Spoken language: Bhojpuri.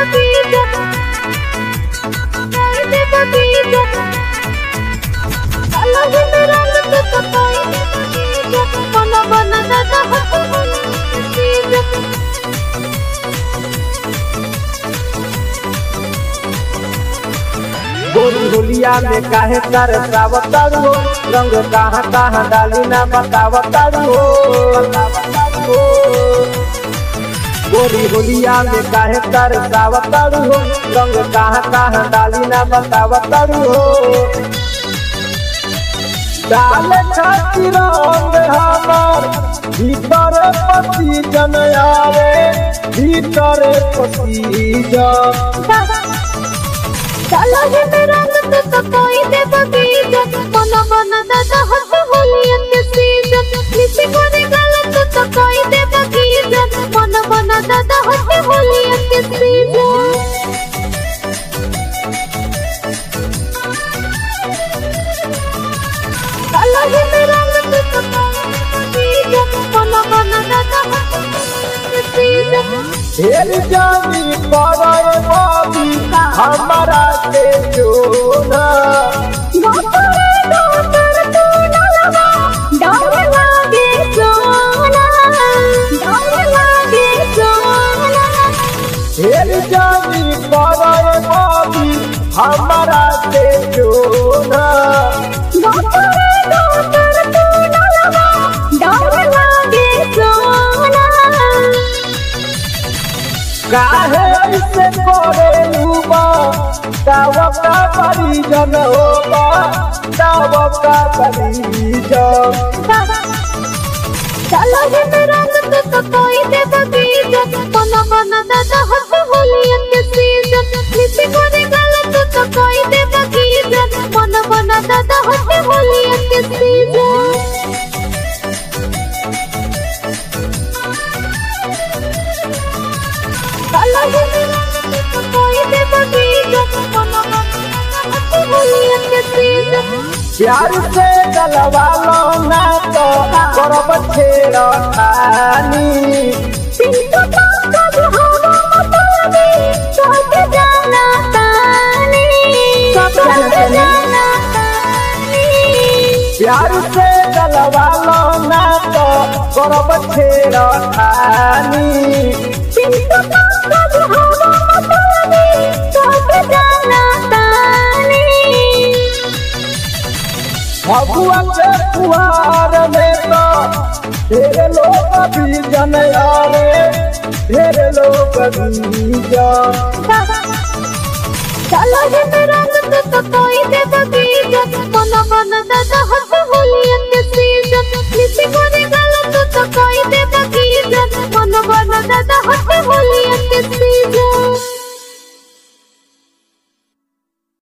गोरी होलिया में काहे तरसावतारू हो, रंग कहाँ कहाँ डाली ना बतावतारू हो। गोरी होलिया में काहे तरसावतारू हो, रंग कहाँ कहाँ डाली ना बतावतारू हो। डाले खातिर रंग हमार भीतर पसी जन आवे, भीतर पसी जन चलो है मेरा तो कोई दे बगीचा मन बना दादा हंस होलिया के सीजन किसी को नहीं गलत तो कोई दे बगीचा मन बना दादा हंस होलिया के सीजन चलो है मेरा तो बगीचा मन बना दादा हंस के सीजन हेर जानी पावे बाबी हमारा से जोना हेर जानी पावे बाबी हमारा से जोना काहे ऐसे करे लूबा दावका परिजन होबा दावका परिजन चलो है मेरा तो कोई दे बगीचा मन बना दादा हंस होलिया के सीजन किसी को नहीं गलत तो कोई दे बगीचा मन बना दादा हंस होलिया के सीजन प्यार से गलवा लो ना तो करब छेड़खानी प्यार से गलवा लो ना तो करब छेड़खानी भगुआ के फुहार में तो ढेर लोग भी जन आवे, ढेर लोग भी जन चलो है मेरा